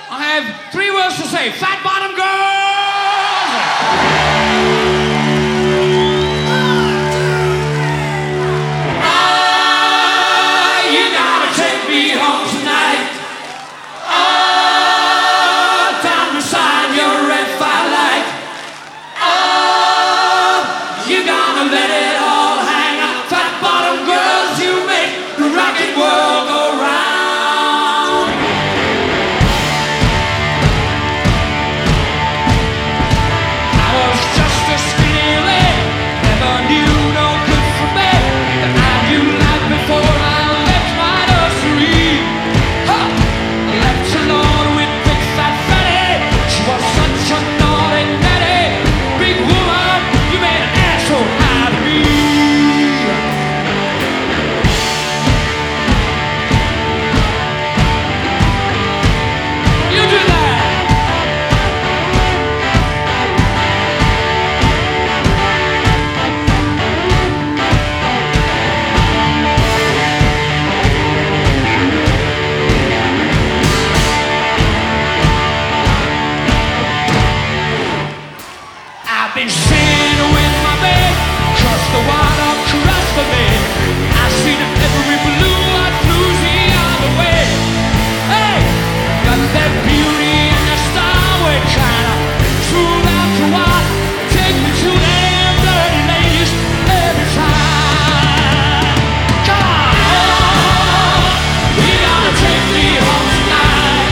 I have 3 words to say. Fat bottom girls! Ah, you gotta take me home tonight. Oh, down beside your red firelight. Oh, you gonna let it all hang out. Fat bottom girls, you make the rockin' world go round. Been sailing with my babe, cross the water, cross the lake. I've seen every blue-eyed bluesy on the way. Hey, got that beauty and that starway kinda true after a while. Take me to them dirty ladies every time. Come on, you gotta take me home tonight.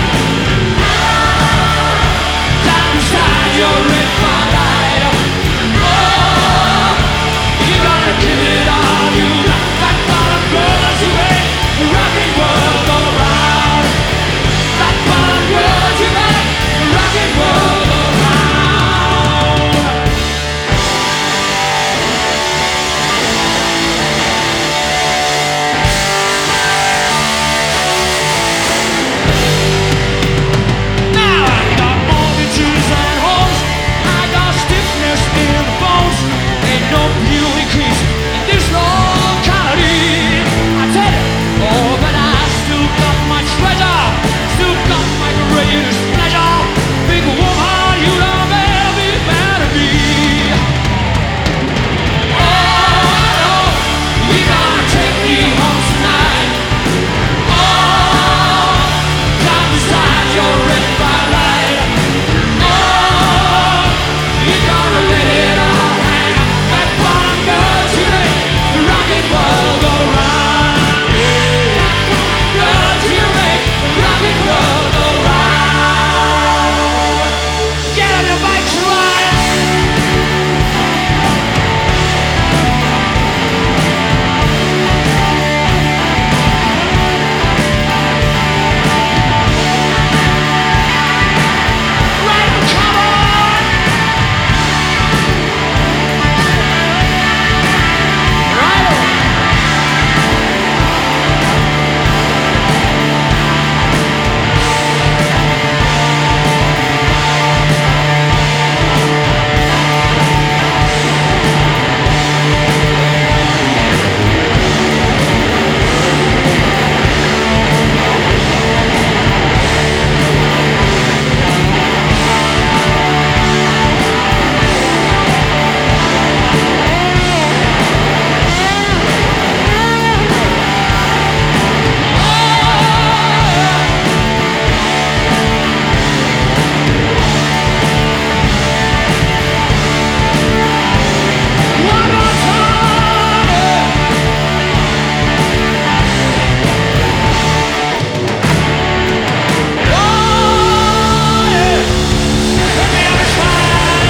Down beside your red fire. Give it all you got. Fat bottom girls, you make the rockin' world go round. Fat bottom girls, you make the rockin' world go round. Now I got mortgages and homes. I got stiffness in the bones. Ain't no beauty queens. There's no quality, I tell you. Oh, but I still got my treasure, still got my greatest pleasure. Big woman, you don't ever be mad at me. Oh, you gotta take me home tonight. Oh, down beside your red firelight. Oh, you gotta let it all hang. That bottom girls, you make the rockin' world go round. Girls, you make the rockin' world go round. Get on your bikes and ride. Right on, come on. Right on. One more time. Oh, yeah. Let me have a smile.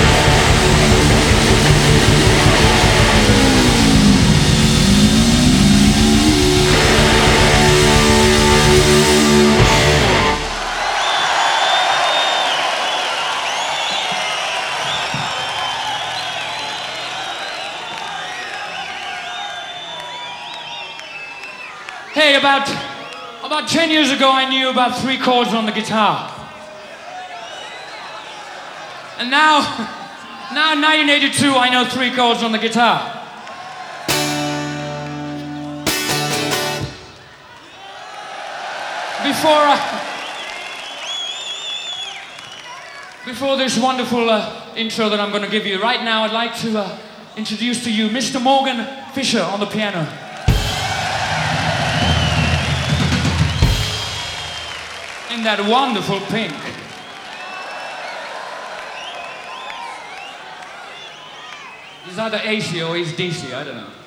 Hey, about 10 years ago, I knew about 3 chords on the guitar. And now in 1982, I know 3 chords on the guitar. Before Before this wonderful intro that I'm going to give you right now, I'd like to introduce to you Mr. Morgan Fisher on the piano. In that wonderful pink. He's either AC or he's DC, I don't know.